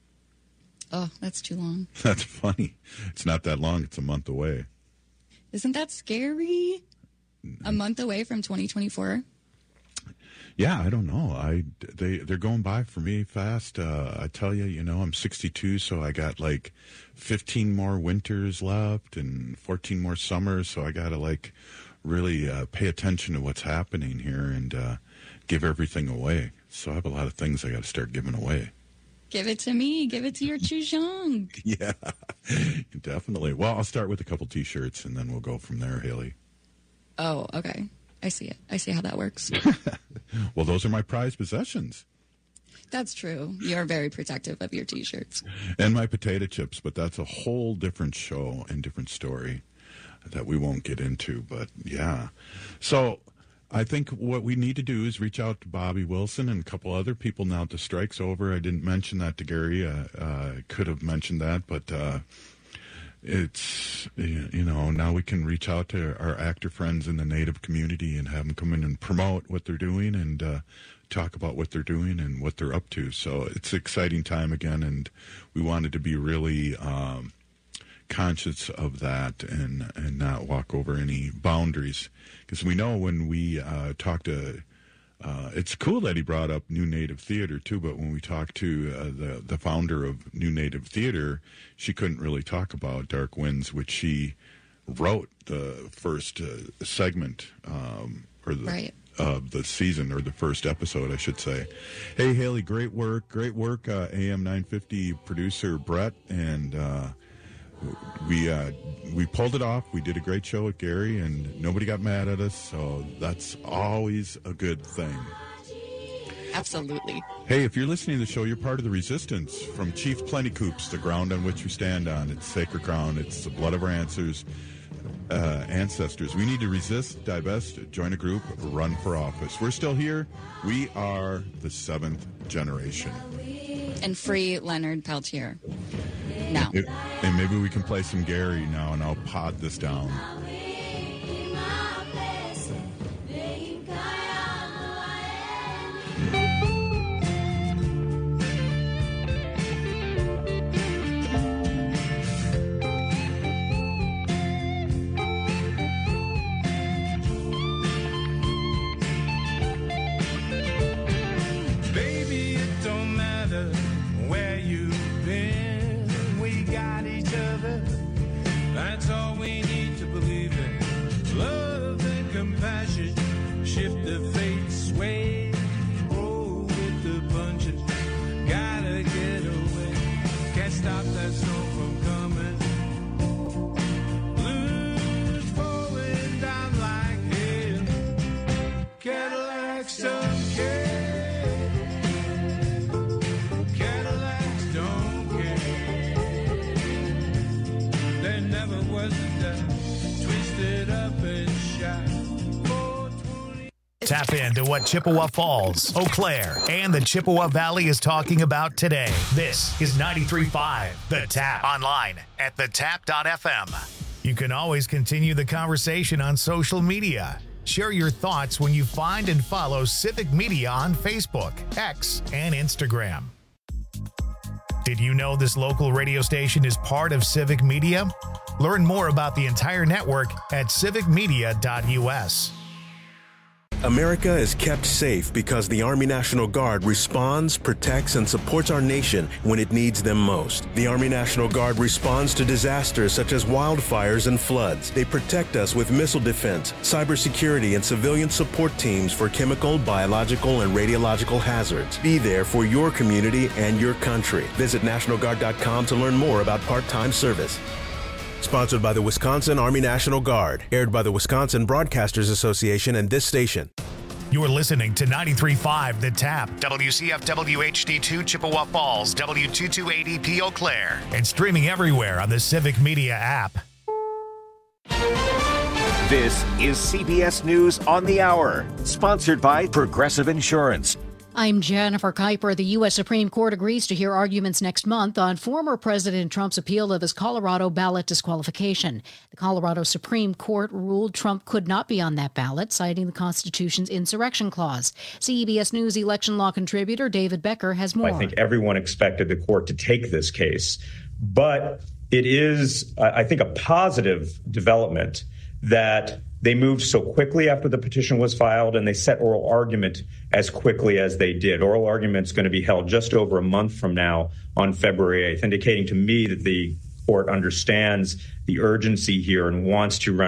Oh, that's too long. That's funny. It's not that long. It's a month away. Isn't that scary? A month away from twenty twenty-four? Yeah, I don't know. I they they're going by for me fast. Uh, I tell you, you know, I'm sixty-two, so I got like fifteen more winters left and fourteen more summers. So I got to like really uh, pay attention to what's happening here and uh, give everything away. So I have a lot of things I got to start giving away. Give it to me. Give it to your Chuzhong. Yeah, definitely. Well, I'll start with a couple T-shirts and then we'll go from there, Haley. Oh, okay. I see it. I see how that works. Well, those are my prized possessions. That's true. You're very protective of your T-shirts. And my potato chips, but that's a whole different show and different story that we won't get into. But, yeah. So I think what we need to do is reach out to Bobby Wilson and a couple other people now that the strike's over. I didn't mention that to Gary. I uh, uh, could have mentioned that, but... Uh, It's, you know, now we can reach out to our actor friends in the Native community and have them come in and promote what they're doing and uh, talk about what they're doing and what they're up to. So it's an exciting time again, and we wanted to be really um, conscious of that and, and not walk over any boundaries. Because we know when we uh, talk to... Uh, it's cool that he brought up New Native Theater, too, but when we talked to uh, the, the founder of New Native Theater, she couldn't really talk about Dark Winds, which she wrote the first uh, segment um, or the, right. of the season, or the first episode, I should say. Hey, Haley, great work. Great work, uh, A M nine fifty producer Brett, and uh, we uh, we pulled it off. We did a great show with Gary, and nobody got mad at us, so that's always a good thing. Absolutely. Hey, if you're listening to the show, you're part of the resistance. From Chief Plentycoops, the ground on which we stand on. It's sacred ground. It's the blood of our ancestors. Uh, ancestors. We need to resist, divest, join a group, run for office. We're still here. We are the seventh generation. And free Leonard Peltier. Now. It, and maybe we can play some Gary now, and I'll pod this down. Baby, it don't matter where you've been. We got each other. That's all we need to believe in. Love and compassion. Shift the fate, sway. Roll with the punches. Gotta get away. Can't stop that storm from coming. Blues falling down like hail. Cadillacs don't care. Cadillacs don't care. There never was a doubt. Twisted up and shot. Tap into what Chippewa Falls, Eau Claire, and the Chippewa Valley is talking about today. This is ninety-three point five The Tap. Online at the tap dot f m. You can always continue the conversation on social media. Share your thoughts when you find and follow Civic Media on Facebook, X, and Instagram. Did you know this local radio station is part of Civic Media? Learn more about the entire network at civic media dot u s. America is kept safe because the Army National Guard responds, protects, and supports our nation when it needs them most. The Army National Guard responds to disasters such as wildfires and floods. They protect us with missile defense, cybersecurity, and civilian support teams for chemical, biological, and radiological hazards. Be there for your community and your country. Visit national guard dot com to learn more about part-time service. Sponsored by the Wisconsin Army National Guard. Aired by the Wisconsin Broadcasters Association and this station. You're listening to ninety-three point five The Tap, W C F W H D two Chippewa Falls, W two two eight E P Eau Claire, and streaming everywhere on the Civic Media app. This is C B S News on the Hour, sponsored by Progressive Insurance. I'm Jennifer Kuiper. The U S. Supreme Court agrees to hear arguments next month on former President Trump's appeal of his Colorado ballot disqualification. The Colorado Supreme Court ruled Trump could not be on that ballot, citing the Constitution's insurrection clause. C B S News election law contributor David Becker has more. I think everyone expected the court to take this case, but it is, I think, a positive development that they moved so quickly after the petition was filed, and they set oral argument as quickly as they did. Oral argument's going to be held just over a month from now on February eighth, indicating to me that the court understands the urgency here and wants to run